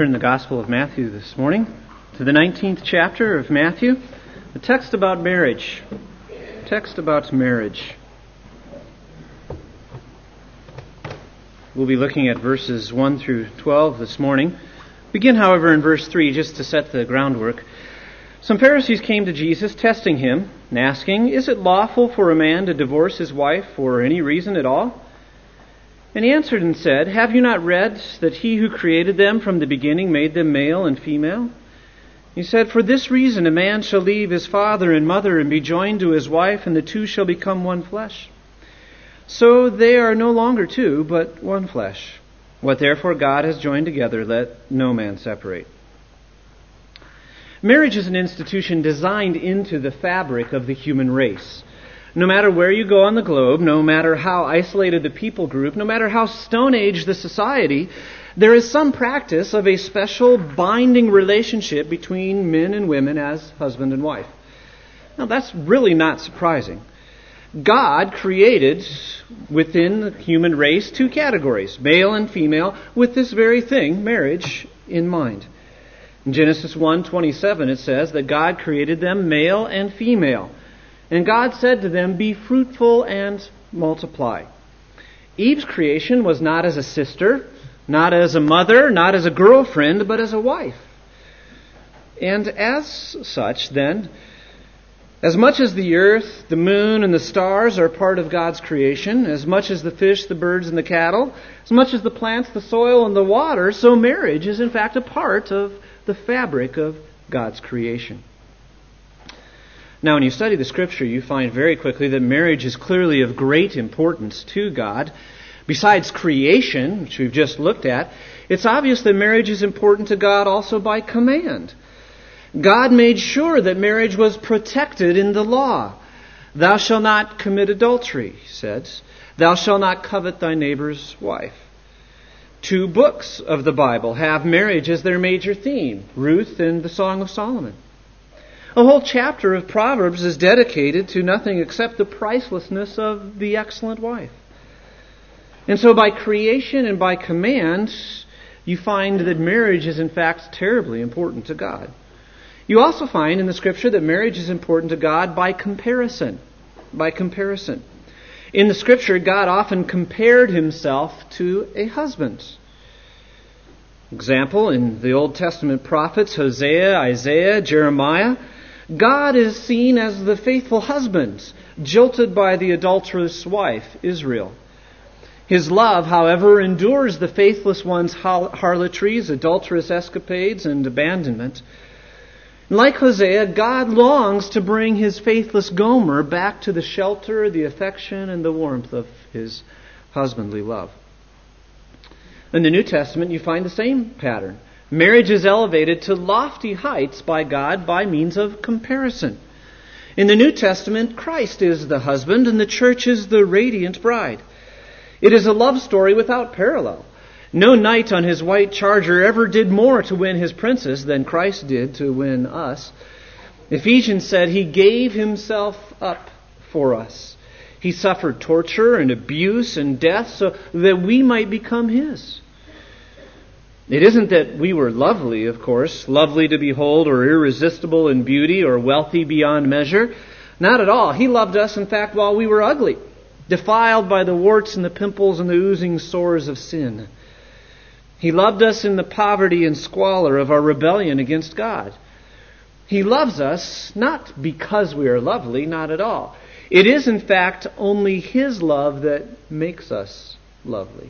turn the Gospel of Matthew this morning to the 19th chapter of Matthew, a text about marriage. We'll be looking at verses 1 through 12 this morning. Begin, however, in verse 3 just to set the groundwork. Some Pharisees came to Jesus, testing him and asking, "Is it lawful for a man to divorce his wife for any reason at all?" And he answered and said, "Have you not read that he who created them from the beginning made them male and female? He said, 'For this reason a man shall leave his father and mother and be joined to his wife, and the two shall become one flesh.' So they are no longer two, but one flesh. What therefore God has joined together, let no man separate." Marriage is an institution designed into the fabric of the human race. No matter where you go on the globe, no matter how isolated the people group, no matter how Stone Age the society, there is some practice of a special binding relationship between men and women as husband and wife. Now that's really not surprising. God created within the human race two categories, male and female, with this very thing, marriage, in mind. In Genesis 1:27 it says that God created them male and female. And God said to them, "Be fruitful and multiply." Eve's creation was not as a sister, not as a mother, not as a girlfriend, but as a wife. And as such, then, as much as the earth, the moon, and the stars are part of God's creation, as much as the fish, the birds, and the cattle, as much as the plants, the soil, and the water, so marriage is in fact a part of the fabric of God's creation. Now, when you study the Scripture, you find very quickly that marriage is clearly of great importance to God. Besides creation, which we've just looked at, it's obvious that marriage is important to God also by command. God made sure that marriage was protected in the law. "Thou shalt not commit adultery," he says. "Thou shalt not covet thy neighbor's wife." 2 books of the Bible have marriage as their major theme, Ruth and the Song of Solomon. A whole chapter of Proverbs is dedicated to nothing except the pricelessness of the excellent wife. And so by creation and by command, you find that marriage is in fact terribly important to God. You also find in the Scripture that marriage is important to God by comparison. In the Scripture, God often compared himself to a husband. Example, in the Old Testament prophets, Hosea, Isaiah, Jeremiah, God is seen as the faithful husband, jilted by the adulterous wife, Israel. His love, however, endures the faithless one's harlotries, adulterous escapades, and abandonment. Like Hosea, God longs to bring his faithless Gomer back to the shelter, the affection, and the warmth of his husbandly love. In the New Testament, you find the same pattern. Marriage is elevated to lofty heights by God by means of comparison. In the New Testament, Christ is the husband and the church is the radiant bride. It is a love story without parallel. No knight on his white charger ever did more to win his princess than Christ did to win us. Ephesians said he gave himself up for us. He suffered torture and abuse and death so that we might become his. It isn't that we were lovely, of course, lovely to behold or irresistible in beauty or wealthy beyond measure. Not at all. He loved us, in fact, while we were ugly, defiled by the warts and the pimples and the oozing sores of sin. He loved us in the poverty and squalor of our rebellion against God. He loves us not because we are lovely, not at all. It is, in fact, only his love that makes us lovely.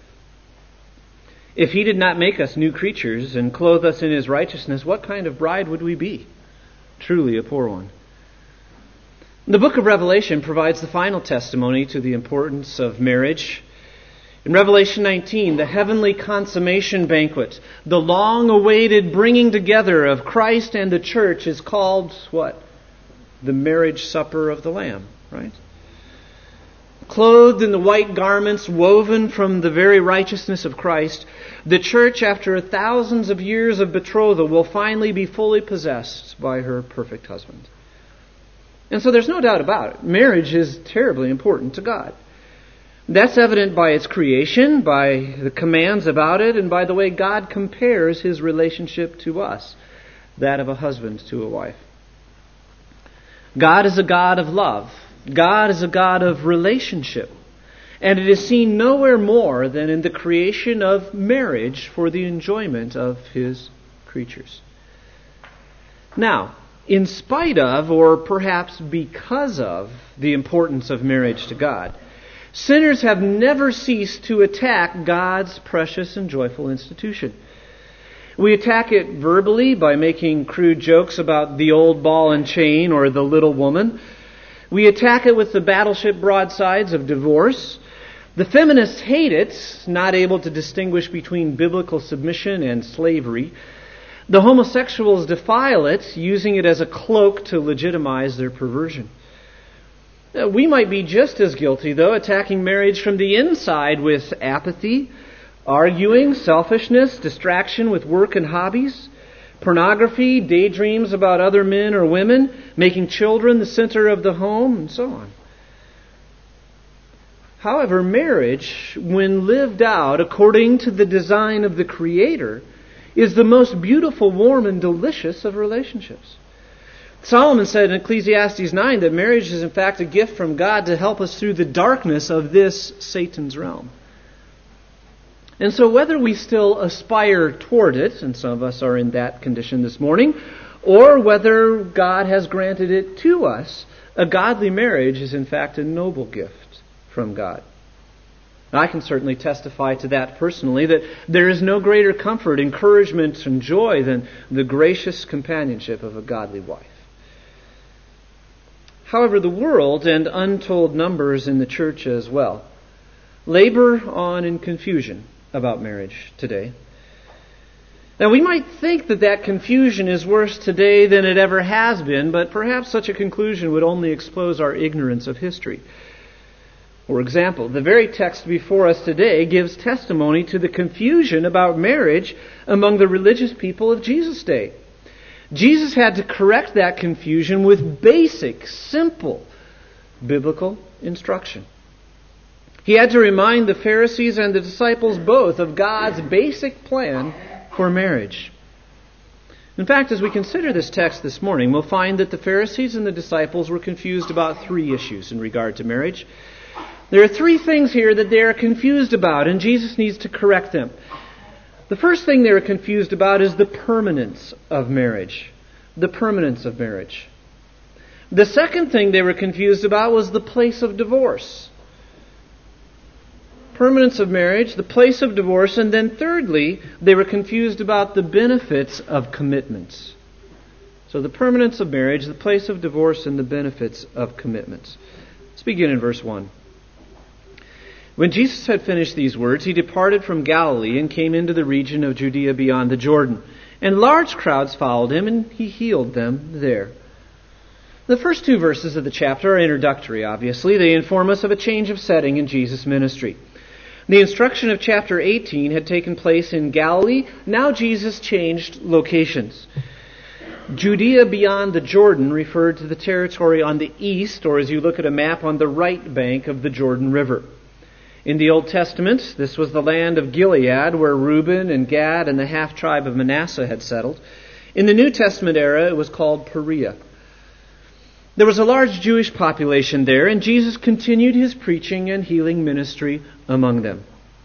If he did not make us new creatures and clothe us in his righteousness, what kind of bride would we be? Truly a poor one. The book of Revelation provides the final testimony to the importance of marriage. In Revelation 19, the heavenly consummation banquet, the long-awaited bringing together of Christ and the church is called what? The marriage supper of the Lamb, right? Clothed in the white garments woven from the very righteousness of Christ, the church, after thousands of years of betrothal, will finally be fully possessed by her perfect husband. And so there's no doubt about it. Marriage is terribly important to God. That's evident by its creation, by the commands about it, and by the way God compares His relationship to us, that of a husband to a wife. God is a God of love. God is a God of relationship. And it is seen nowhere more than in the creation of marriage for the enjoyment of His creatures. Now, in spite of, or perhaps because of, the importance of marriage to God, sinners have never ceased to attack God's precious and joyful institution. We attack it verbally by making crude jokes about the old ball and chain or the little woman. We attack it with the battleship broadsides of divorce. The feminists hate it, not able to distinguish between biblical submission and slavery. The homosexuals defile it, using it as a cloak to legitimize their perversion. We might be just as guilty, though, attacking marriage from the inside with apathy, arguing, selfishness, distraction with work and hobbies, pornography, daydreams about other men or women, making children the center of the home, and so on. However, marriage, when lived out according to the design of the Creator, is the most beautiful, warm, and delicious of relationships. Solomon said in Ecclesiastes 9 that marriage is in fact a gift from God to help us through the darkness of this Satan's realm. And so whether we still aspire toward it, and some of us are in that condition this morning, or whether God has granted it to us, a godly marriage is in fact a noble gift from God. I can certainly testify to that personally, that there is no greater comfort, encouragement, and joy than the gracious companionship of a godly wife. However, the world, and untold numbers in the church as well, labor on in confusion about marriage today. Now, we might think that confusion is worse today than it ever has been, but perhaps such a conclusion would only expose our ignorance of history. For example, the very text before us today gives testimony to the confusion about marriage among the religious people of Jesus' day. Jesus had to correct that confusion with basic, simple, biblical instruction. He had to remind the Pharisees and the disciples both of God's basic plan for marriage. In fact, as we consider this text this morning, we'll find that the Pharisees and the disciples were confused about three issues in regard to marriage. There are three things here that they are confused about, and Jesus needs to correct them. The first thing they were confused about is the permanence of marriage. The permanence of marriage. The second thing they were confused about was the place of divorce. Permanence of marriage, the place of divorce, and then thirdly, they were confused about the benefits of commitments. So the permanence of marriage, the place of divorce, and the benefits of commitments. Let's begin in verse 1. When Jesus had finished these words, He departed from Galilee and came into the region of Judea beyond the Jordan. And large crowds followed Him, and He healed them there. The first two verses of the chapter are introductory, obviously. They inform us of a change of setting in Jesus' ministry. The instruction of chapter 18 had taken place in Galilee. Now Jesus changed locations. Judea beyond the Jordan referred to the territory on the east, or as you look at a map, on the right bank of the Jordan River. In the Old Testament, this was the land of Gilead, where Reuben and Gad and the half-tribe of Manasseh had settled. In the New Testament era, it was called Perea. There was a large Jewish population there, and Jesus continued His preaching and healing ministry among them.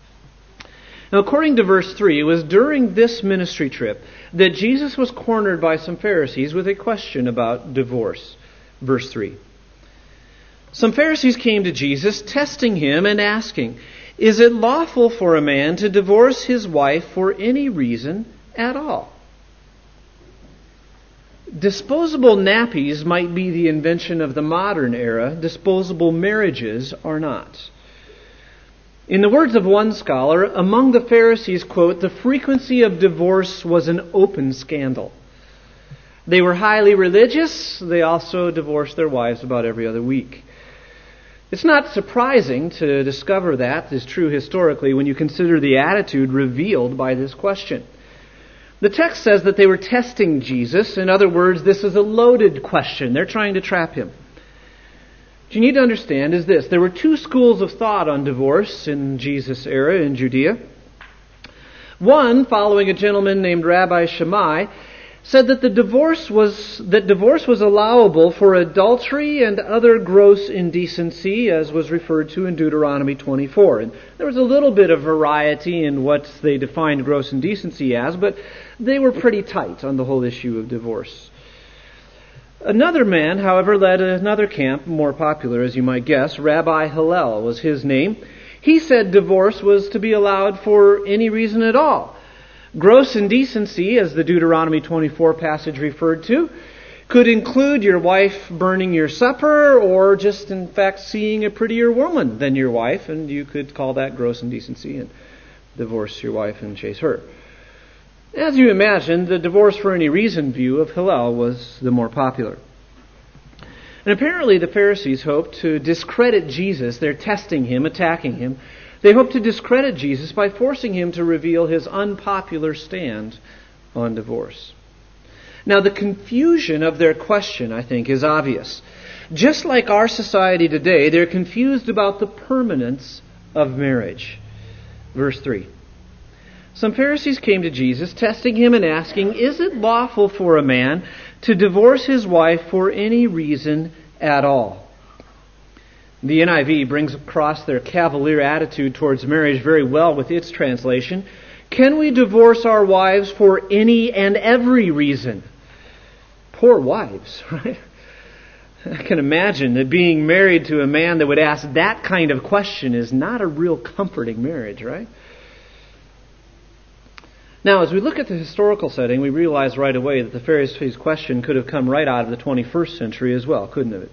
Now, according to verse 3, it was during this ministry trip that Jesus was cornered by some Pharisees with a question about divorce. Verse 3. Some Pharisees came to Jesus, testing Him and asking, "Is it lawful for a man to divorce his wife for any reason at all?" Disposable nappies might be the invention of the modern era. Disposable marriages are not. In the words of one scholar, among the Pharisees, quote, the frequency of divorce was an open scandal. They were highly religious. They also divorced their wives about every other week. It's not surprising to discover that is true historically when you consider the attitude revealed by this question. The text says that they were testing Jesus. In other words, this is a loaded question. They're trying to trap Him. What you need to understand is this. There were two schools of thought on divorce in Jesus' era in Judea. One, following a gentleman named Rabbi Shammai, said that divorce was allowable for adultery and other gross indecency, as was referred to in Deuteronomy 24. And there was a little bit of variety in what they defined gross indecency as, but they were pretty tight on the whole issue of divorce. Another man, however, led another camp, more popular as you might guess. Rabbi Hillel was his name. He said divorce was to be allowed for any reason at all. Gross indecency, as the Deuteronomy 24 passage referred to, could include your wife burning your supper or just in fact seeing a prettier woman than your wife, and you could call that gross indecency and divorce your wife and chase her. As you imagine, the divorce for any reason view of Hillel was the more popular. And apparently the Pharisees hoped to discredit Jesus. They're testing him, attacking him. They hoped to discredit Jesus by forcing him to reveal his unpopular stand on divorce. Now, the confusion of their question, I think, is obvious. Just like our society today, they're confused about the permanence of marriage. Verse 3. Some Pharisees came to Jesus, testing him and asking, "Is it lawful for a man to divorce his wife for any reason at all?" The NIV brings across their cavalier attitude towards marriage very well with its translation. Can we divorce our wives for any and every reason? Poor wives, right? I can imagine that being married to a man that would ask that kind of question is not a real comforting marriage, right? Now, as we look at the historical setting, we realize right away that the Pharisees' question could have come right out of the 21st century as well, couldn't it?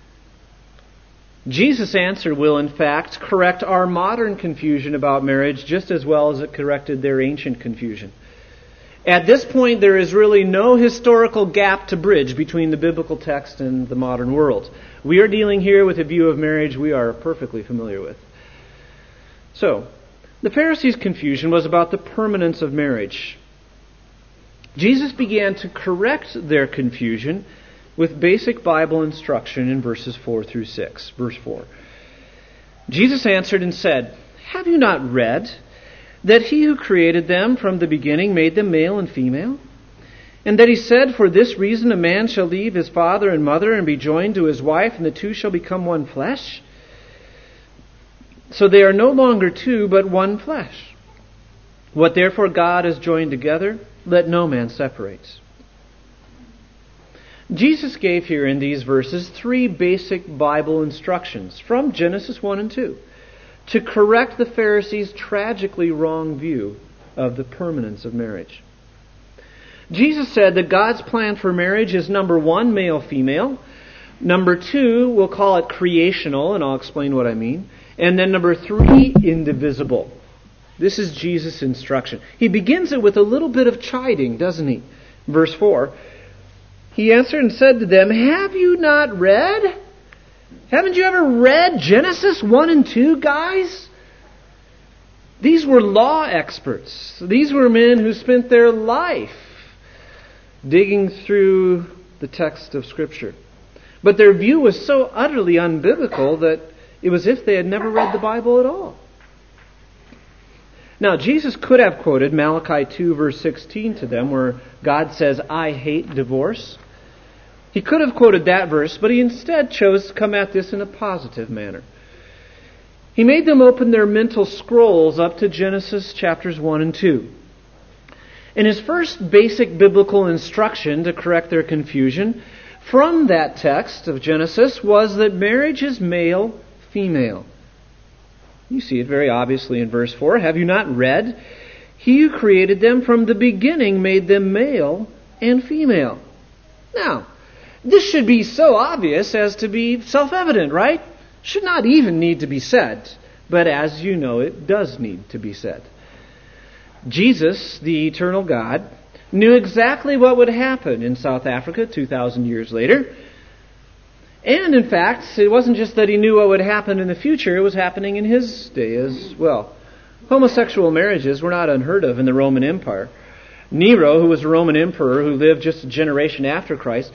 Jesus' answer will, in fact, correct our modern confusion about marriage just as well as it corrected their ancient confusion. At this point, there is really no historical gap to bridge between the biblical text and the modern world. We are dealing here with a view of marriage we are perfectly familiar with. So, the Pharisees' confusion was about the permanence of marriage. Jesus began to correct their confusion with basic Bible instruction in verses 4 through 6. Verse 4. Jesus answered and said, "Have you not read that he who created them from the beginning made them male and female? And that he said, for this reason a man shall leave his father and mother and be joined to his wife, and the two shall become one flesh? So they are no longer two, but one flesh. What therefore God has joined together, let no man separate." Jesus gave here in these verses three basic Bible instructions from Genesis 1 and 2 to correct the Pharisees' tragically wrong view of the permanence of marriage. Jesus said that God's plan for marriage is number one, male-female. Number two, we'll call it creational, and I'll explain what I mean. And then number three, indivisible. This is Jesus' instruction. He begins it with a little bit of chiding, doesn't he? Verse 4. He answered and said to them, "Have you not read? Haven't you ever read Genesis 1 and 2, guys?" These were law experts. These were men who spent their life digging through the text of Scripture. But their view was so utterly unbiblical that it was as if they had never read the Bible at all. Now, Jesus could have quoted Malachi 2 verse 16 to them, where God says, "I hate divorce." He could have quoted that verse, but he instead chose to come at this in a positive manner. He made them open their mental scrolls up to Genesis chapters 1 and 2. And his first basic biblical instruction to correct their confusion from that text of Genesis was that marriage is male-female. You see it very obviously in verse 4. Have you not read? He who created them from the beginning made them male and female. Now, this should be so obvious as to be self-evident, right? Should not even need to be said. But as you know, it does need to be said. Jesus, the eternal God, knew exactly what would happen in South Africa 2,000 years later. And in fact, it wasn't just that he knew what would happen in the future, it was happening in his day as well. Homosexual marriages were not unheard of in the Roman Empire. Nero, who was a Roman emperor who lived just a generation after Christ,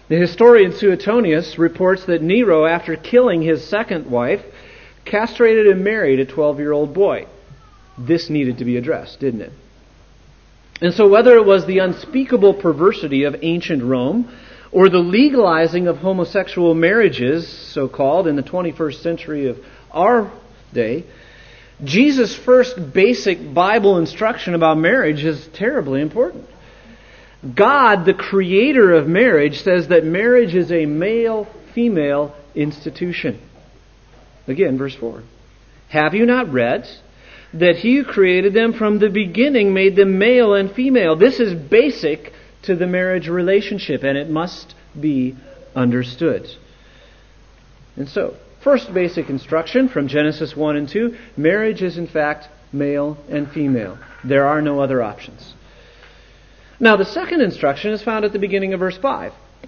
The historian Suetonius reports that Nero, after killing his second wife, castrated and married a 12-year-old boy. This needed to be addressed, didn't it? And so whether it was the unspeakable perversity of ancient Rome or the legalizing of homosexual marriages, so-called, in the 21st century of our day, Jesus' first basic Bible instruction about marriage is terribly important. God, the creator of marriage, says that marriage is a male-female institution. Again, verse 4. Have you not read that He who created them from the beginning made them male and female? This is basic to the marriage relationship, and it must be understood. And so, first basic instruction from Genesis 1 and 2, marriage is in fact male and female. There are no other options. Now, the second instruction is found at the beginning of verse 5.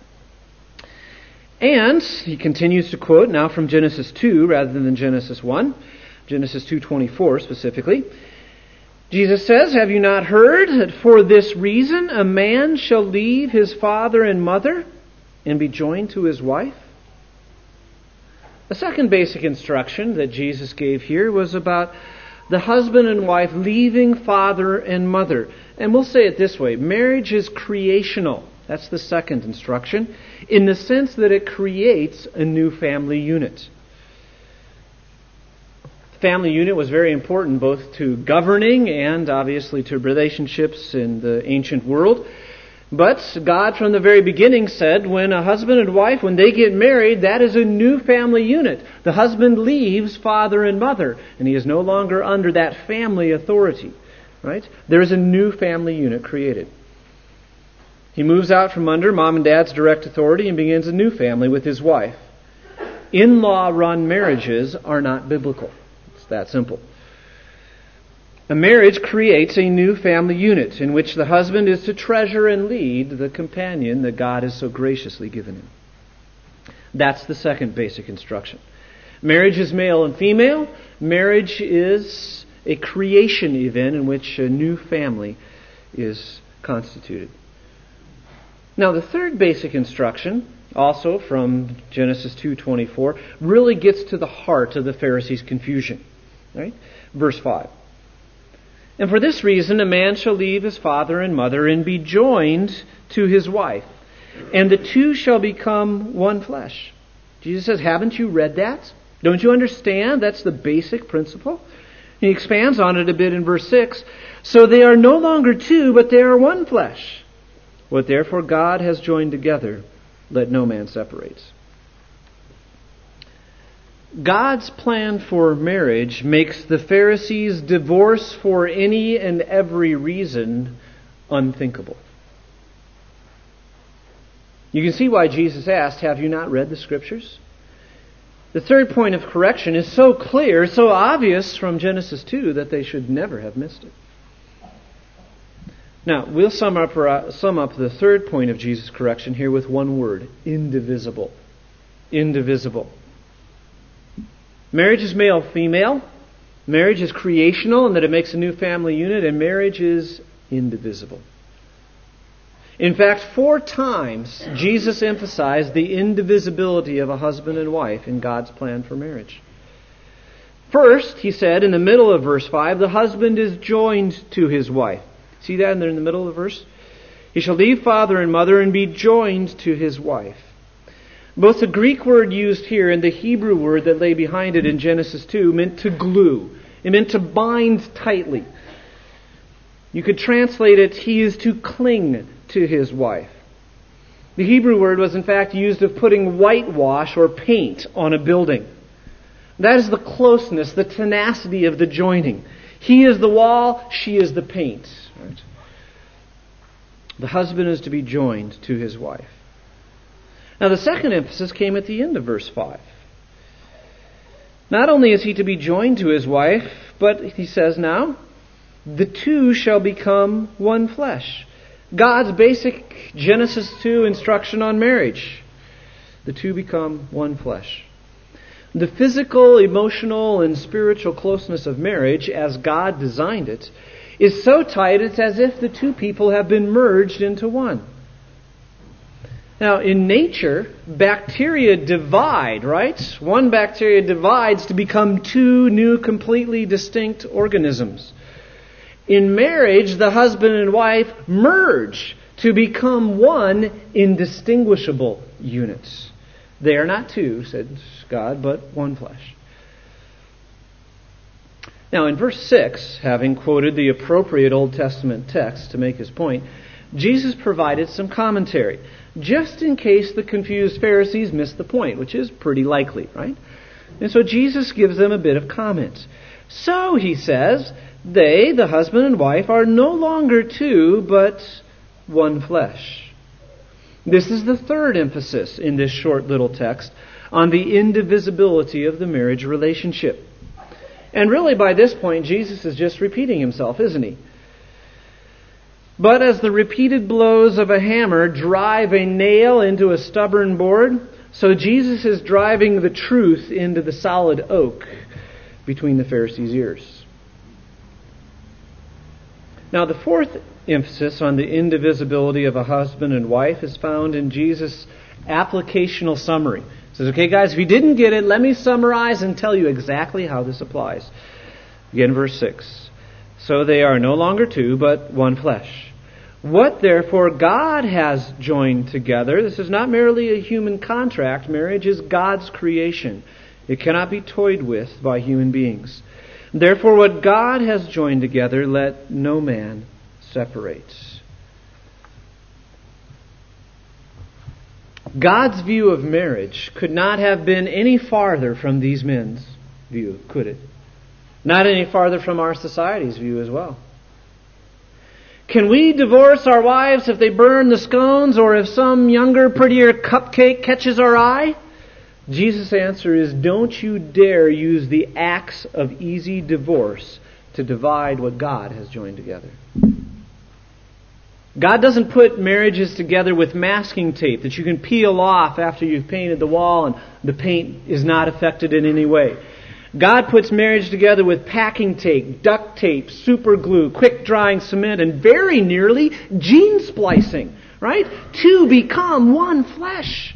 And, he continues to quote now from Genesis 2 rather than Genesis 1, Genesis 2:24 specifically. Jesus says, have you not heard that for this reason a man shall leave his father and mother and be joined to his wife? The second basic instruction that Jesus gave here was about the husband and wife leaving father and mother. And we'll say it this way, marriage is creational. That's the second instruction, in the sense that it creates a new family unit. The family unit was very important both to governing and obviously to relationships in the ancient world. But God from the very beginning said when a husband and wife, when they get married, that is a new family unit. The husband leaves father and mother, and he is no longer under that family authority. Right? There is a new family unit created. He moves out from under mom and dad's direct authority and begins a new family with his wife. In-law run marriages are not biblical. It's that simple. A marriage creates a new family unit in which the husband is to treasure and lead the companion that God has so graciously given him. That's the second basic instruction. Marriage is male and female. Marriage is a creation event in which a new family is constituted. Now, the third basic instruction, also from Genesis 2:24, really gets to the heart of the Pharisees' confusion. Right? Verse 5. And for this reason, a man shall leave his father and mother and be joined to his wife, and the two shall become one flesh. Jesus says, haven't you read that? Don't you understand? That's the basic principle. He expands on it a bit in verse 6. So they are no longer two, but they are one flesh. What therefore God has joined together, let no man separate. God's plan for marriage makes the Pharisees' divorce for any and every reason unthinkable. You can see why Jesus asked, have you not read the Scriptures? The third point of correction is so clear, so obvious from Genesis 2 that they should never have missed it. Now, we'll sum up the third point of Jesus' correction here with one word, indivisible. Indivisible. Marriage is male-female. Marriage is creational in that it makes a new family unit, and marriage is indivisible. In fact, 4 times Jesus emphasized the indivisibility of a husband and wife in God's plan for marriage. First, he said in the middle of verse 5, the husband is joined to his wife. See that in the middle of the verse? He shall leave father and mother and be joined to his wife. Both the Greek word used here and the Hebrew word that lay behind it in Genesis 2 meant to glue. It meant to bind tightly. You could translate it, he is to cling to his wife. The Hebrew word was in fact used of putting whitewash or paint on a building. That is the closeness, the tenacity of the joining. He is the wall, she is the paint. Right? The husband is to be joined to his wife. Now the second emphasis came at the end of verse 5. Not only is he to be joined to his wife, but he says now, the two shall become one flesh. God's basic Genesis 2 instruction on marriage. The two become one flesh. The physical, emotional, and spiritual closeness of marriage, as God designed it, is so tight it's as if the two people have been merged into one. Now, in nature, bacteria divide, right? One bacteria divides to become two new, completely distinct organisms. In marriage, the husband and wife merge to become one indistinguishable units. They are not two, said God, but one flesh. Now, in verse 6, having quoted the appropriate Old Testament text to make his point, Jesus provided some commentary, just in case the confused Pharisees missed the point, which is pretty likely, right? And so Jesus gives them a bit of comment. So, he says, they, the husband and wife, are no longer two, but one flesh. This is the third emphasis in this short little text on the indivisibility of the marriage relationship. And really, by this point, Jesus is just repeating himself, isn't he? But as the repeated blows of a hammer drive a nail into a stubborn board, so Jesus is driving the truth into the solid oak between the Pharisees' ears. Now, the fourth emphasis on the indivisibility of a husband and wife is found in Jesus' applicational summary. He says, okay, guys, if you didn't get it, let me summarize and tell you exactly how this applies. Again, verse 6. So they are no longer two, but one flesh. What, therefore, God has joined together, this is not merely a human contract. Marriage is God's creation. It cannot be toyed with by human beings. Therefore, what God has joined together, let no man separate. God's view of marriage could not have been any farther from these men's view, could it? Not any farther from our society's view as well. Can we divorce our wives if they burn the scones or if some younger, prettier cupcake catches our eye? Jesus' answer is, don't you dare use the axe of easy divorce to divide what God has joined together. God doesn't put marriages together with masking tape that you can peel off after you've painted the wall and the paint is not affected in any way. God puts marriage together with packing tape, duct tape, super glue, quick drying cement, and very nearly gene splicing, right? Two become one flesh.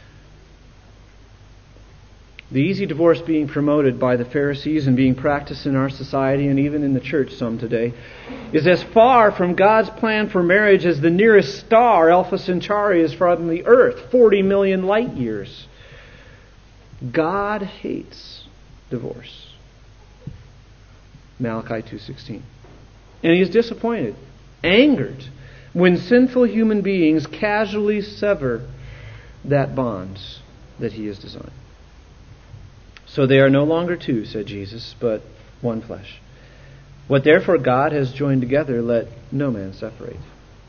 The easy divorce being promoted by the Pharisees and being practiced in our society and even in the church some today is as far from God's plan for marriage as the nearest star, Alpha Centauri, is from the earth, 40 million light years. God hates divorce. Malachi 2:16. And he is disappointed, angered, when sinful human beings casually sever that bond that he has designed. So they are no longer two, said Jesus, but one flesh. What therefore God has joined together, let no man separate.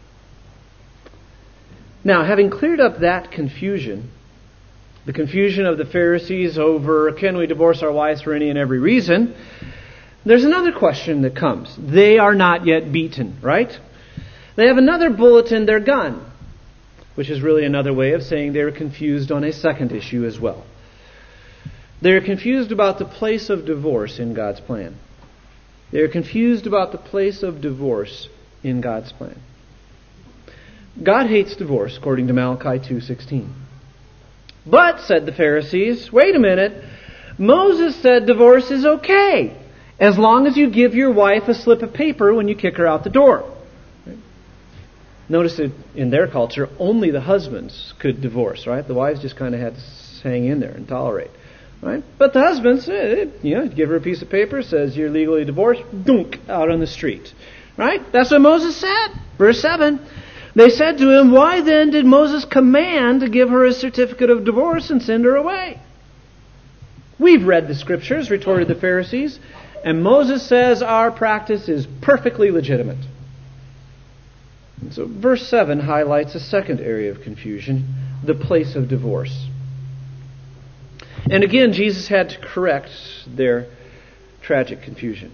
Now, having cleared up that confusion, the confusion of the Pharisees over can we divorce our wives for any and every reason, there's another question that comes. They are not yet beaten, right? They have another bullet in their gun, which is really another way of saying they're confused on a second issue as well. They're confused about the place of divorce in God's plan. They're confused about the place of divorce in God's plan. God hates divorce, according to Malachi 2:16. But, said the Pharisees, wait a minute, Moses said divorce is okay, as long as you give your wife a slip of paper when you kick her out the door. Notice that in their culture, only the husbands could divorce, right? The wives just kind of had to hang in there and tolerate. Right? But the husbands, give her a piece of paper, says you're legally divorced, dunk, out on the street. Right? That's what Moses said. Verse 7. They said to him, why then did Moses command to give her a certificate of divorce and send her away? We've read the Scriptures, retorted the Pharisees, and Moses says our practice is perfectly legitimate. And so verse 7 highlights a second area of confusion, the place of divorce. And again, Jesus had to correct their tragic confusion.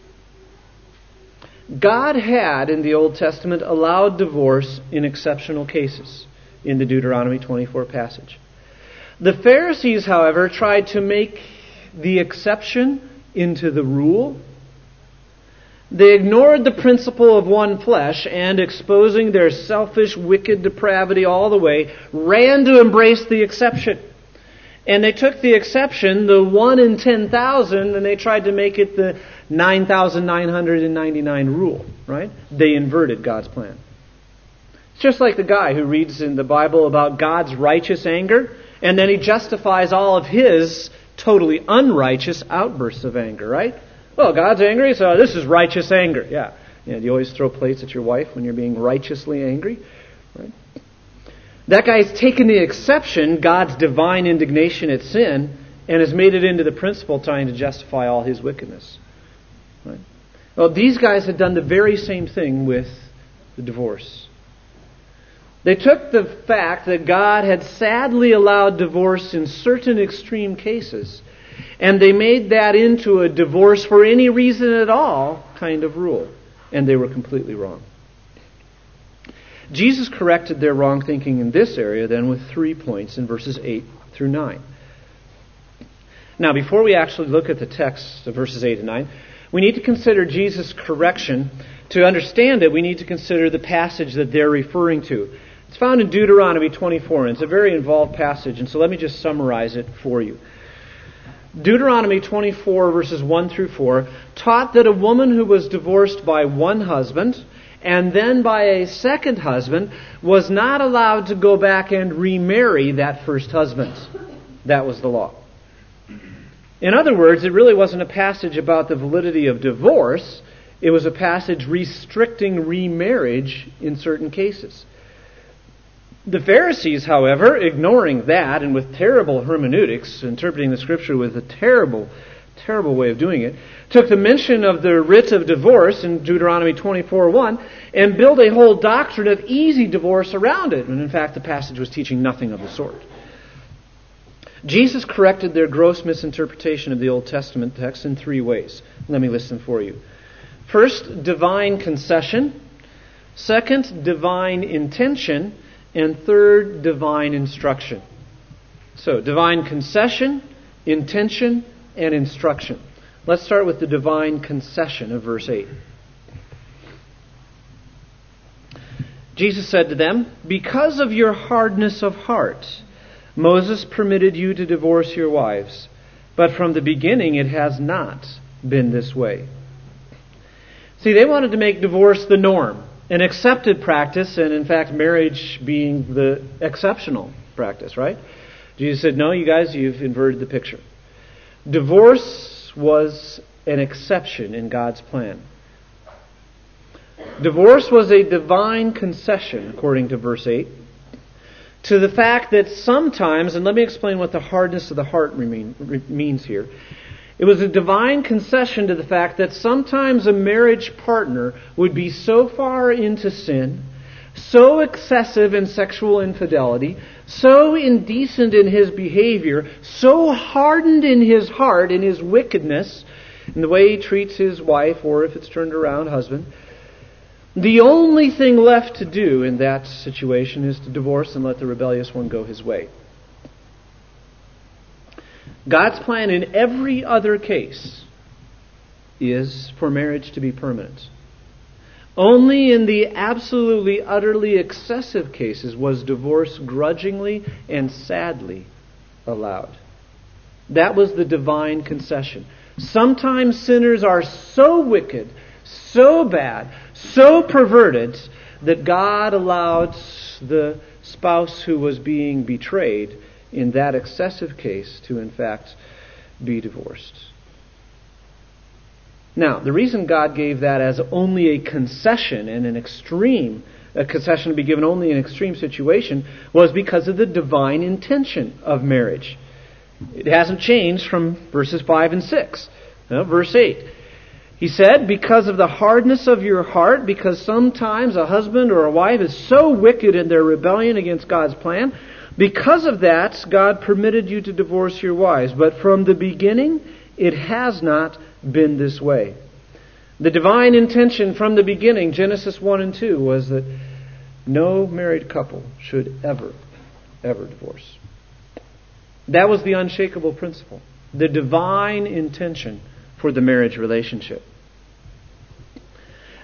God had, in the Old Testament, allowed divorce in exceptional cases in the Deuteronomy 24 passage. The Pharisees, however, tried to make the exception into the rule. They ignored the principle of one flesh and, exposing their selfish, wicked depravity all the way, ran to embrace the exception. And they took the exception, the 1 in 10,000, and they tried to make it the 9,999 rule, right? They inverted God's plan. It's just like the guy who reads in the Bible about God's righteous anger, and then he justifies all of his totally unrighteous outbursts of anger, right? Well, God's angry, so this is righteous anger. Yeah. Do you always throw plates at your wife when you're being righteously angry? Right? That guy's taken the exception, God's divine indignation at sin, and has made it into the principle trying to justify all his wickedness. Right? Well, these guys had done the very same thing with the divorce. They took the fact that God had sadly allowed divorce in certain extreme cases, and they made that into a divorce for any reason at all kind of rule. And they were completely wrong. Jesus corrected their wrong thinking in this area then with 3 points in verses 8 through 9. Now, before we actually look at the text of verses 8 and 9, we need to consider Jesus' correction. To understand it, we need to consider the passage that they're referring to. It's found in Deuteronomy 24, and it's a very involved passage, and so let me just summarize it for you. Deuteronomy 24, verses 1 through 4, taught that a woman who was divorced by one husband and then by a second husband was not allowed to go back and remarry that first husband. That was the law. In other words, it really wasn't a passage about the validity of divorce. It was a passage restricting remarriage in certain cases. The Pharisees, however, ignoring that and with terrible hermeneutics, interpreting the Scripture with a terrible, terrible way of doing it, took the mention of the writ of divorce in Deuteronomy 24:1 and built a whole doctrine of easy divorce around it. And in fact, the passage was teaching nothing of the sort. Jesus corrected their gross misinterpretation of the Old Testament text in 3 ways. Let me list them for you. First, divine concession. Second, divine intention. And third, divine instruction. So, divine concession, intention, and instruction. Let's start with the divine concession of verse 8. Jesus said to them, "Because of your hardness of heart, Moses permitted you to divorce your wives, but from the beginning it has not been this way." See, they wanted to make divorce the norm, an accepted practice, and in fact marriage being the exceptional practice, right? Jesus said, no, you guys, you've inverted the picture. Divorce was an exception in God's plan. Divorce was a divine concession, according to verse 8, to the fact that sometimes, and let me explain what the hardness of the heart means here. It was a divine concession to the fact that sometimes a marriage partner would be so far into sin, so excessive in sexual infidelity, so indecent in his behavior, so hardened in his heart, in his wickedness, in the way he treats his wife, or if it's turned around, husband. The only thing left to do in that situation is to divorce and let the rebellious one go his way. God's plan in every other case is for marriage to be permanent. Only in the absolutely, utterly excessive cases was divorce grudgingly and sadly allowed. That was the divine concession. Sometimes sinners are so wicked, so bad, so perverted that God allowed the spouse who was being betrayed in that excessive case to in fact be divorced. Now, the reason God gave that as only a concession and a concession to be given only in an extreme situation, was because of the divine intention of marriage. It hasn't changed from verses 5 and 6. No, verse 8. He said, because of the hardness of your heart, because sometimes a husband or a wife is so wicked in their rebellion against God's plan, because of that, God permitted you to divorce your wives. But from the beginning, it has not been this way. The divine intention from the beginning, Genesis 1 and 2, was that no married couple should ever divorce. That was the unshakable principle. The divine intention for the marriage relationship.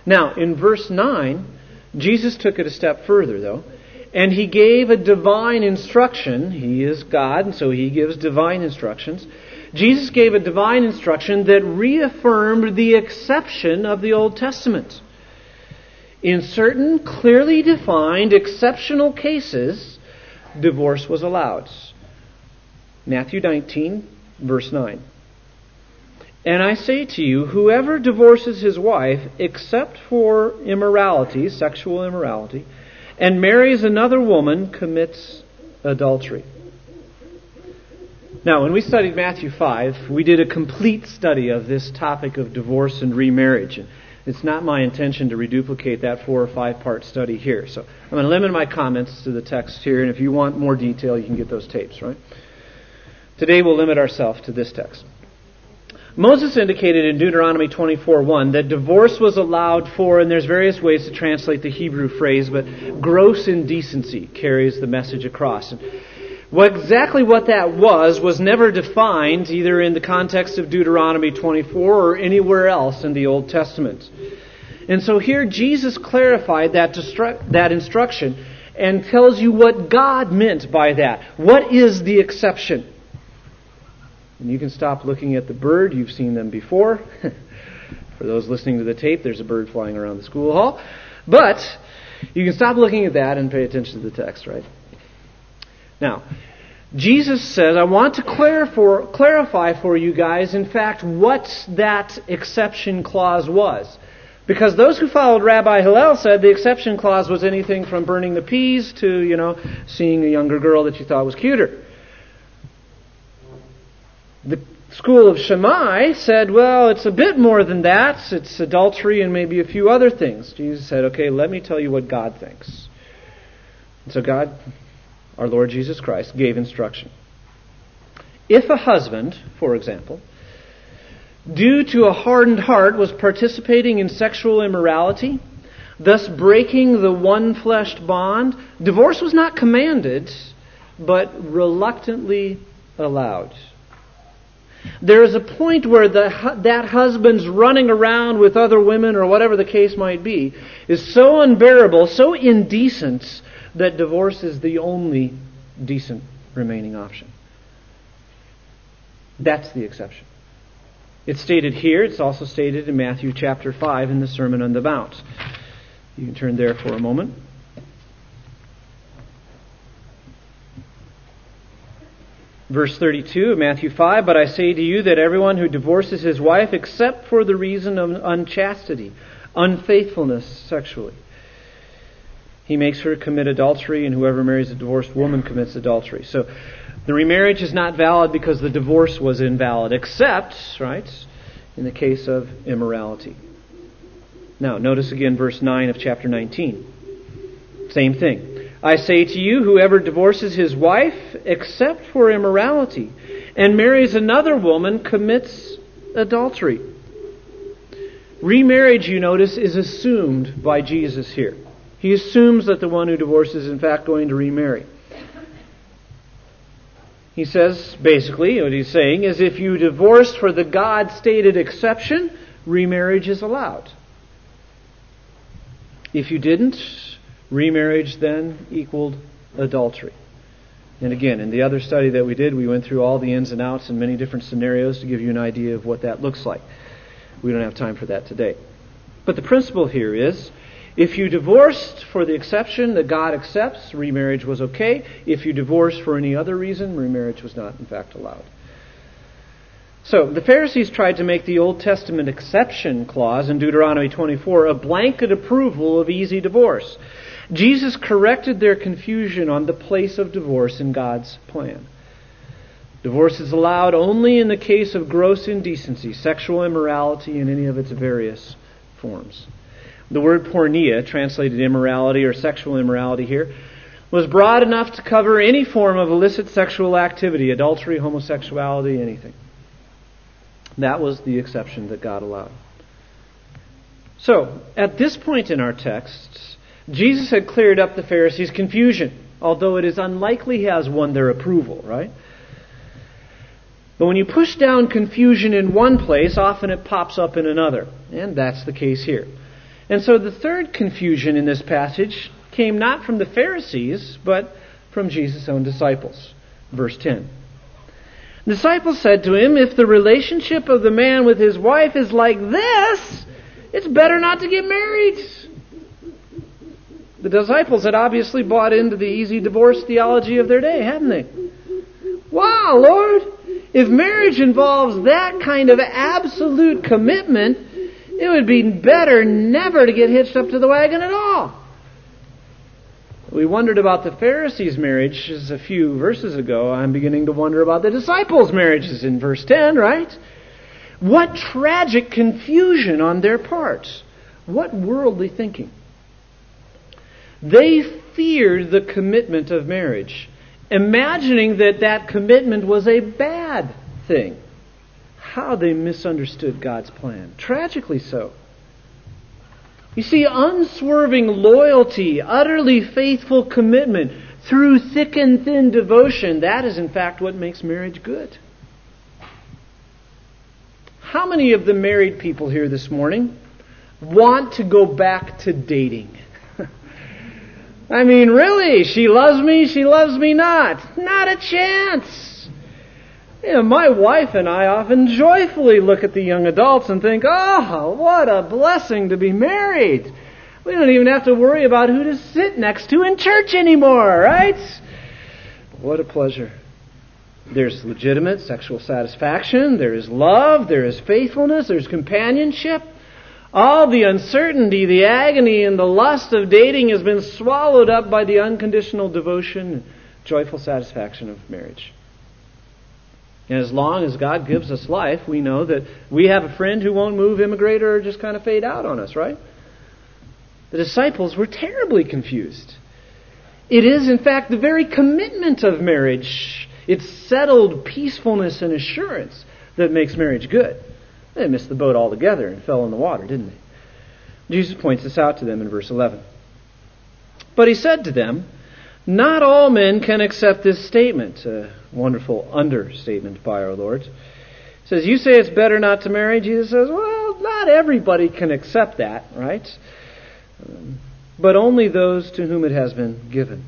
Now, in verse 9, Jesus took it a step further, though, and He gave a divine instruction. He is God, and so He gives divine instructions. Jesus gave a divine instruction that reaffirmed the exception of the Old Testament. In certain clearly defined exceptional cases, divorce was allowed. Matthew 19, verse 9. And I say to you, whoever divorces his wife, except for immorality, sexual immorality, and marries another woman, commits adultery. Now, when we studied Matthew 5, we did a complete study of this topic of divorce and remarriage. And it's not my intention to reduplicate that 4 or 5 part study here. So I'm going to limit my comments to the text here, and if you want more detail, you can get those tapes, right? Today we'll limit ourselves to this text. Moses indicated in Deuteronomy 24:1 that divorce was allowed for, and there's various ways to translate the Hebrew phrase, but gross indecency carries the message across. And exactly what that was never defined either in the context of Deuteronomy 24 or anywhere else in the Old Testament. And so here Jesus clarified that instruction and tells you what God meant by that. What is the exception? And you can stop looking at the bird. You've seen them before. For those listening to the tape, there's a bird flying around the school hall. But you can stop looking at that and pay attention to the text, right? Now, Jesus says, I want to clarify for you guys, in fact, what that exception clause was. Because those who followed Rabbi Hillel said the exception clause was anything from burning the peas to, seeing a younger girl that you thought was cuter. The school of Shammai said, well, it's a bit more than that. It's adultery and maybe a few other things. Jesus said, okay, let me tell you what God thinks. And so God, our Lord Jesus Christ, gave instruction. If a husband, for example, due to a hardened heart was participating in sexual immorality, thus breaking the one-fleshed bond, divorce was not commanded, but reluctantly allowed. There is a point where that husband's running around with other women or whatever the case might be is so unbearable, so indecent, that divorce is the only decent remaining option. That's the exception. It's stated here. It's also stated in Matthew chapter 5 in the Sermon on the Mount. You can turn there for a moment. Verse 32 of Matthew 5, but I say to you that everyone who divorces his wife except for the reason of unchastity, unfaithfulness sexually, he makes her commit adultery, and whoever marries a divorced woman commits adultery. So the remarriage is not valid because the divorce was invalid, except, right, in the case of immorality. Now, notice again verse 9 of chapter 19. Same thing. I say to you, whoever divorces his wife, except for immorality, and marries another woman, commits adultery. Remarriage, you notice, is assumed by Jesus here. He assumes that the one who divorces is in fact going to remarry. He says, basically, what he's saying is if you divorced for the God-stated exception, remarriage is allowed. If you didn't, remarriage then equaled adultery. And again, in the other study that we did, we went through all the ins and outs and many different scenarios to give you an idea of what that looks like. We don't have time for that today. But the principle here is, if you divorced for the exception that God accepts, remarriage was okay. If you divorced for any other reason, remarriage was not in fact allowed. So, the Pharisees tried to make the Old Testament exception clause in Deuteronomy 24 a blanket approval of easy divorce. Jesus corrected their confusion on the place of divorce in God's plan. Divorce is allowed only in the case of gross indecency, sexual immorality in any of its various forms. The word porneia, translated immorality or sexual immorality here, was broad enough to cover any form of illicit sexual activity, adultery, homosexuality, anything. That was the exception that God allowed. So, at this point in our text, Jesus had cleared up the Pharisees' confusion, although it is unlikely he has won their approval, right? But when you push down confusion in one place, often it pops up in another. And that's the case here. And so the third confusion in this passage came not from the Pharisees, but from Jesus' own disciples. Verse 10. The disciples said to him, "If the relationship of the man with his wife is like this, it's better not to get married." The disciples had obviously bought into the easy divorce theology of their day, hadn't they? Wow, Lord, if marriage involves that kind of absolute commitment, it would be better never to get hitched up to the wagon at all. We wondered about the Pharisees' marriages a few verses ago. I'm beginning to wonder about the disciples' marriages in verse 10, right? What tragic confusion on their part. What worldly thinking. They feared the commitment of marriage, imagining that that commitment was a bad thing. How they misunderstood God's plan. Tragically so. You see, unswerving loyalty, utterly faithful commitment through thick and thin devotion, that is in fact what makes marriage good. How many of the married people here this morning want to go back to dating? I mean, really, she loves me not. Not a chance. You know, my wife and I often joyfully look at the young adults and think, oh, what a blessing to be married. We don't even have to worry about who to sit next to in church anymore, right? What a pleasure. There's legitimate sexual satisfaction, there is love, there is faithfulness, there's companionship. All the uncertainty, the agony, and the lust of dating has been swallowed up by the unconditional devotion and joyful satisfaction of marriage. And as long as God gives us life, we know that we have a friend who won't move, immigrate, or just kind of fade out on us, right? The disciples were terribly confused. It is, in fact, the very commitment of marriage, its settled peacefulness and assurance, that makes marriage good. They missed the boat altogether and fell in the water, didn't they? Jesus points this out to them in verse 11. But he said to them, "Not all men can accept this statement." A wonderful understatement by our Lord. He says, you say it's better not to marry. Jesus says, well, not everybody can accept that, right? But only those to whom it has been given.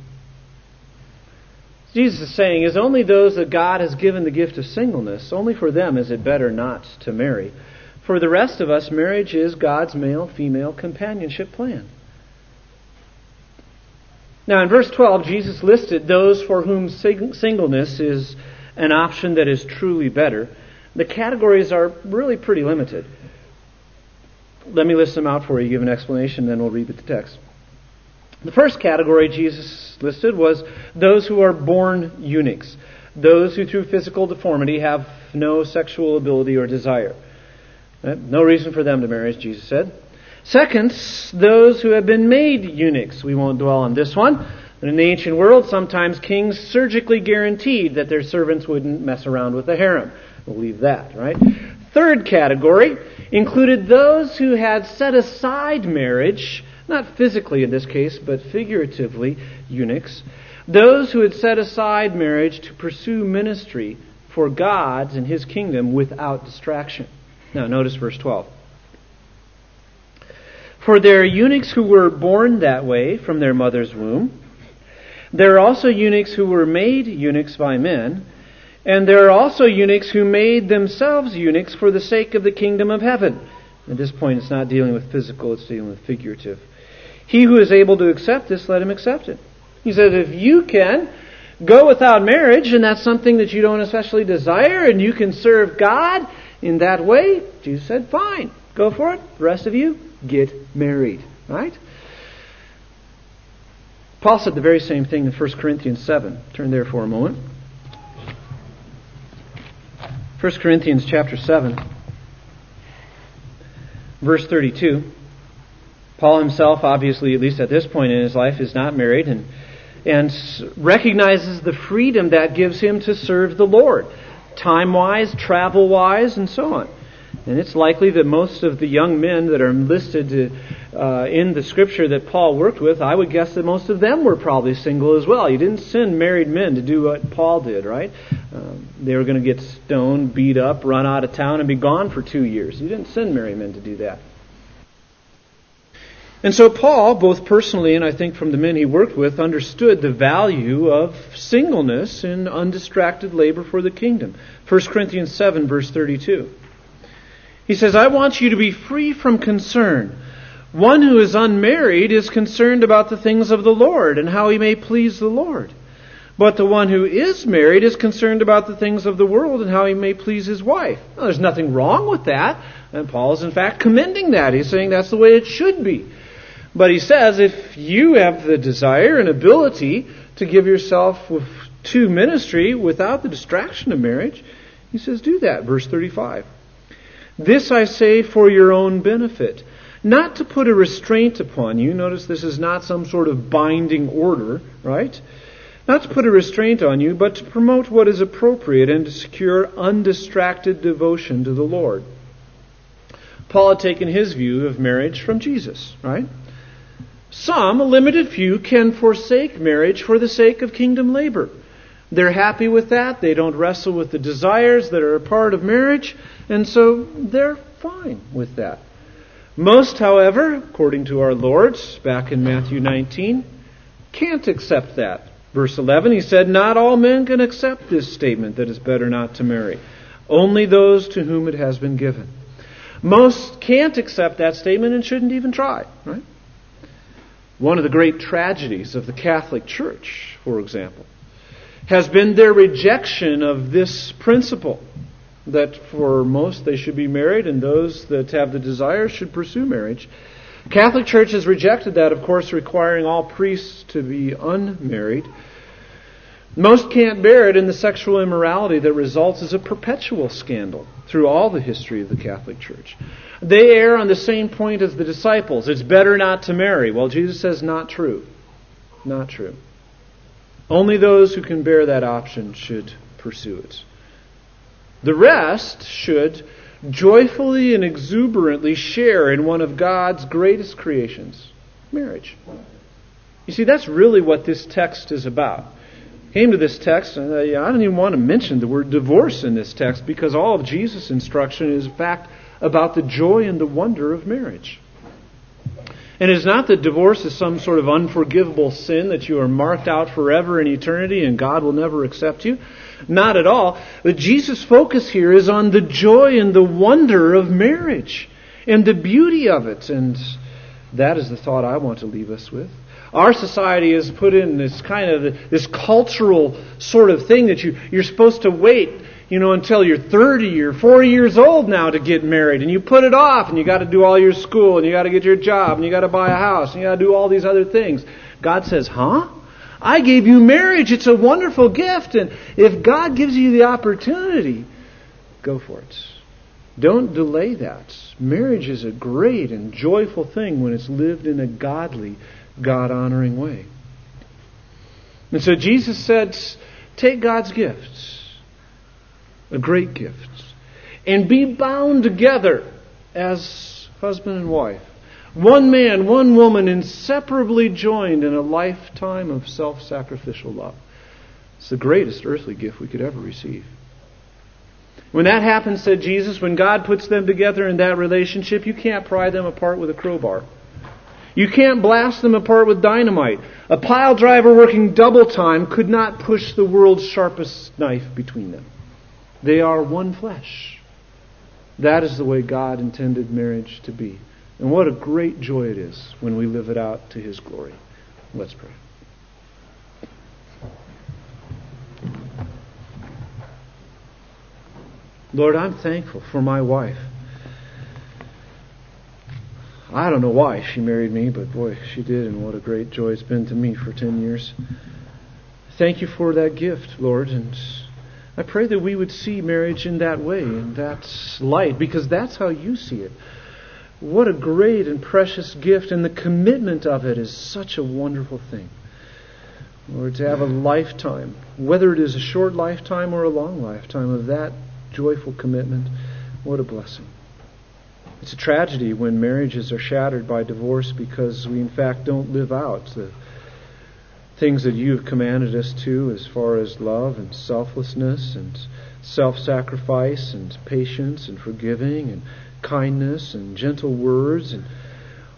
Jesus is saying is only those that God has given the gift of singleness, only for them is it better not to marry. For the rest of us, marriage is God's male-female companionship plan. Now in verse 12, Jesus listed those for whom singleness is an option that is truly better. The categories are really pretty limited. Let me list them out for you, give an explanation, then we'll read the text. The first category Jesus listed was those who are born eunuchs, those who through physical deformity have no sexual ability or desire. No reason for them to marry, as Jesus said. Second, those who have been made eunuchs. We won't dwell on this one. In the ancient world, sometimes kings surgically guaranteed that their servants wouldn't mess around with the harem. We'll leave that, right? Third category included those who had set aside marriage, not physically in this case, but figuratively, eunuchs. Those who had set aside marriage to pursue ministry for God and His kingdom without distraction. Now, notice verse 12. For there are eunuchs who were born that way from their mother's womb. There are also eunuchs who were made eunuchs by men. And there are also eunuchs who made themselves eunuchs for the sake of the kingdom of heaven. At this point, it's not dealing with physical, it's dealing with figurative. He who is able to accept this, let him accept it. He says, if you can go without marriage, and that's something that you don't especially desire, and you can serve God in that way, Jesus said, fine, go for it. The rest of you, get married. Right? Paul said the very same thing in 1 Corinthians 7. Turn there for a moment. 1 Corinthians chapter 7, verse 32. Paul himself, obviously, at least at this point in his life, is not married and recognizes the freedom that gives him to serve the Lord, time-wise, travel-wise, and so on. And it's likely that most of the young men that are listed in the Scripture that Paul worked with, I would guess that most of them were probably single as well. You didn't send married men to do what Paul did, right? They were going to get stoned, beat up, run out of town, and be gone for 2 years. You didn't send married men to do that. And so Paul, both personally and I think from the men he worked with, understood the value of singleness in undistracted labor for the kingdom. 1 Corinthians 7, verse 32. He says, I want you to be free from concern. One who is unmarried is concerned about the things of the Lord and how he may please the Lord. But the one who is married is concerned about the things of the world and how he may please his wife. Now, there's nothing wrong with that. And Paul is in fact commending that. He's saying that's the way it should be. But he says if you have the desire and ability to give yourself to ministry without the distraction of marriage, he says do that. Verse 35. This I say for your own benefit, not to put a restraint upon you. Notice this is not some sort of binding order, right? Not to put a restraint on you, but to promote what is appropriate and to secure undistracted devotion to the Lord. Paul had taken his view of marriage from Jesus, right? Some, a limited few, can forsake marriage for the sake of kingdom labor. They're happy with that. They don't wrestle with the desires that are a part of marriage, and so they're fine with that. Most, however, according to our Lord, back in Matthew 19, can't accept that. Verse 11, he said, not all men can accept this statement that it's better not to marry. Only those to whom it has been given. Most can't accept that statement and shouldn't even try, right? One of the great tragedies of the Catholic Church, for example, has been their rejection of this principle that for most they should be married and those that have the desire should pursue marriage. The Catholic Church has rejected that, of course, requiring all priests to be unmarried. Most can't bear it, and the sexual immorality that results is a perpetual scandal through all the history of the Catholic Church. They err on the same point as the disciples. It's better not to marry. Well, Jesus says not true. Not true. Only those who can bear that option should pursue it. The rest should joyfully and exuberantly share in one of God's greatest creations, marriage. You see, that's really what this text is about. Came to this text, and I don't even want to mention the word divorce in this text because all of Jesus' instruction is in fact about the joy and the wonder of marriage. And it's not that divorce is some sort of unforgivable sin that you are marked out forever in eternity and God will never accept you. Not at all. But Jesus' focus here is on the joy and the wonder of marriage and the beauty of it. And that is the thought I want to leave us with. Our society has put in this kind of this cultural sort of thing that you're supposed to wait, until you're 30 or 40 years old now to get married. And you put it off and you got to do all your school and you got to get your job and you got to buy a house and you got to do all these other things. God says, I gave you marriage. It's a wonderful gift. And if God gives you the opportunity, go for it. Don't delay that. Marriage is a great and joyful thing when it's lived in a godly, God-honoring way. And so Jesus said, take God's gifts, a great gift, and be bound together as husband and wife. One man, one woman, inseparably joined in a lifetime of self-sacrificial love. It's the greatest earthly gift we could ever receive. When that happens, said Jesus, when God puts them together in that relationship, you can't pry them apart with a crowbar. You can't blast them apart with dynamite. A pile driver working double time could not push the world's sharpest knife between them. They are one flesh. That is the way God intended marriage to be. And what a great joy it is when we live it out to His glory. Let's pray. Lord, I'm thankful for my wife. I don't know why she married me, but boy, she did, and what a great joy it's been to me for 10 years. Thank you for that gift, Lord, and I pray that we would see marriage in that way, in that light, because that's how you see it. What a great and precious gift, and the commitment of it is such a wonderful thing. Lord, to have a lifetime, whether it is a short lifetime or a long lifetime, of that joyful commitment, what a blessing. It's a tragedy when marriages are shattered by divorce because we in fact don't live out the things that you have commanded us to as far as love and selflessness and self-sacrifice and patience and forgiving and kindness and gentle words and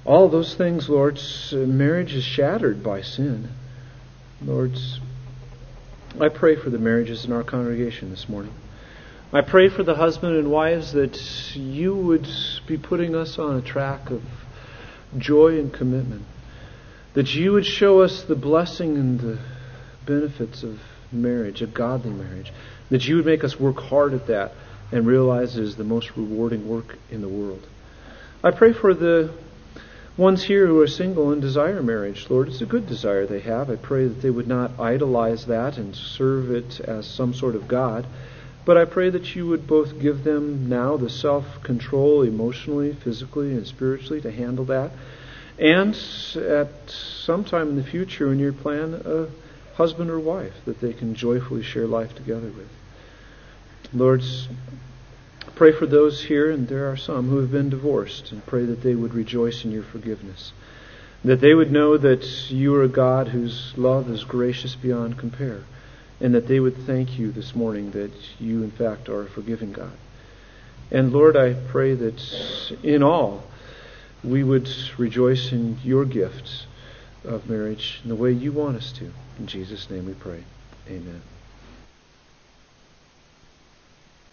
All those things, Lord, marriage is shattered by sin. Lord, I pray for the marriages in our congregation this morning. I pray for the husband and wives that you would be putting us on a track of joy and commitment. That you would show us the blessing and the benefits of marriage, a godly marriage. That you would make us work hard at that and realize it is the most rewarding work in the world. I pray for the ones here who are single and desire marriage. Lord, it's a good desire they have. I pray that they would not idolize that and serve it as some sort of God. But I pray that you would both give them now the self-control emotionally, physically, and spiritually to handle that. And at some time in the future in your plan, a husband or wife that they can joyfully share life together with. Lord, pray for those here, and there are some who have been divorced, and pray that they would rejoice in your forgiveness. That they would know that you are a God whose love is gracious beyond compare. And that they would thank you this morning that you, in fact, are a forgiving God. And Lord, I pray that in all, we would rejoice in your gifts of marriage in the way you want us to. In Jesus' name we pray. Amen.